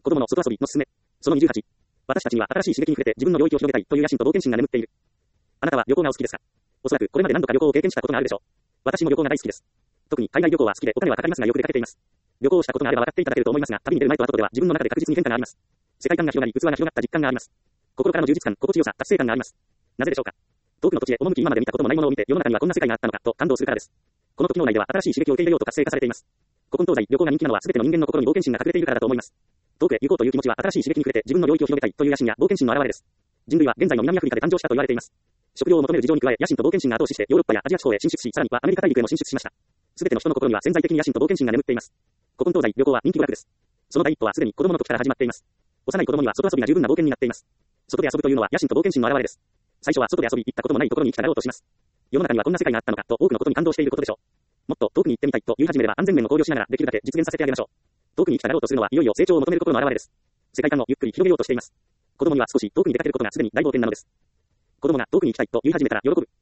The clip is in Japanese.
子供の外遊びのすすめ。その28。私たちには新しい刺激に触れて自分の領域を広げたいという野心と冒険心が眠っている。あなたは旅行がお好きですか？おそらくこれまで何度か旅行を経験したことがあるでしょう。私も旅行が大好きです。特に海外旅行は好きでお金はかかりますがよく出かけています。旅行をしたことがあれば分かっていただけると思いますが、旅に出る前と後では自分の中で確実に変化があります。世界観が広がり、器が広がった実感があります。心からの充実感、心地よさ、達成感があります。なぜでしょうか？遠くの土地へ赴き今まで見たこともないものを見て世の中にはこんな世界があったのかと感動するからです。この時脳内では新しい刺激を受け入れようと活性化されています。古今東西、旅行が人気なのは全ての人間の心に冒険心が隠れているからだと思います。遠くへ行こうという気持ちは新しい刺激に触れて自分の領域を広げたいという野心や冒険心の表れです。人類は現在の南アフリカで誕生したと言われています。食料を求める事情に加え野心と冒険心が後押ししてヨーロッパやアジア地方へ進出し、さらにはアメリカ大陸へも進出しました。全ての人の心には潜在的に野心と冒険心が眠っています。古今東西、旅行は人気娯楽です。その第一歩はすでに子供の時から始まっています。幼い子供には外遊びが十分な冒険になっています。外で遊ぶというのは野心と冒険心の表れです。最初は外で遊び行ったこともないところに行きたがろうとします。世の中にはこんな世界があったのかと多くのことに感動していることでしょう。もっと遠くに行ってみたいと言い始めれば安全面を考慮しながらできるだけ実現させてあげましょう。遠くに行きたがろうとするのはいよいよ成長を求める心の表れです。世界観をゆっくり広げようとしています。子供には少し遠くに出かけることがすでに大冒険なのです。子供が遠くに行きたいと言い始めたら喜ぶ。